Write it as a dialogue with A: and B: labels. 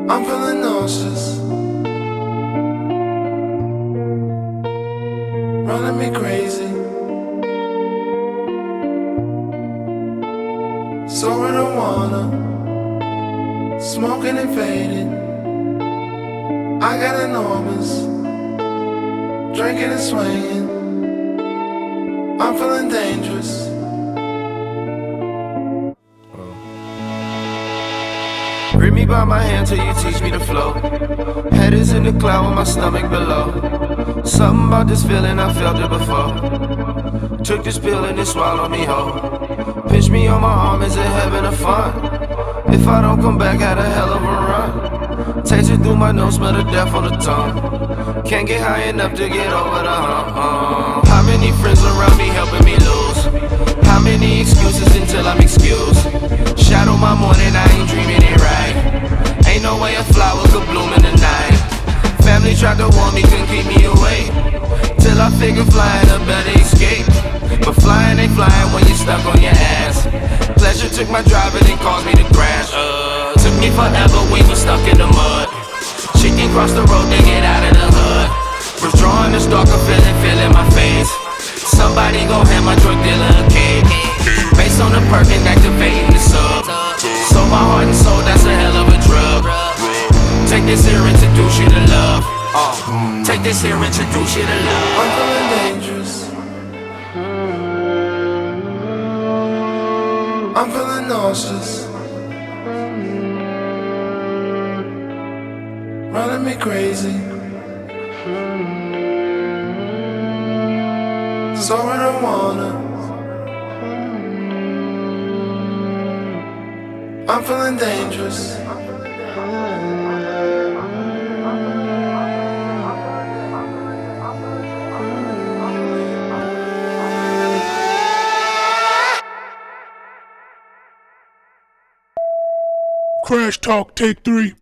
A: I'm feeling nauseous, running me crazy. So marijuana, smoking and fading. I got enormous, drinking and swinging. I'm feeling dangerous. Grip me by my hand till you teach me to flow. Head is in the cloud with my stomach below. Something about this feeling, I felt it before. Took this pill and it swallowed me whole. Pinch me on my arm, is it heaven or fun? If I don't come back, had a hell of a run. Taste it through my nose, smell the death on the tongue. Can't get high enough to get over the hump. How many friends around me helping me lose? How many excuses until I'm excused? Shadow my morning, I ain't dreaming it right. Ain't no way a flower could bloom in the night. Family tried to warn me, couldn't keep me away. Till I figured flying a better escape. But flying ain't flying when you're stuck on your ass. Pleasure took my drive and it caused me to crash. Took me forever, we were stuck in the mud. Chicken crossed the road to get out of the hood. Was drawing the stalker, feeling my face. Somebody gon' hand my drug dealer a cake. Based on the Perkin, activating the sub. So my heart and soul, that's a hell of a drug. Take this here, introduce you to love. Take this here, introduce you to love. I'm feeling dangerous. I'm feeling nauseous, running me crazy. So marijuana, I'm feeling dangerous.
B: Crash Talk, take 3.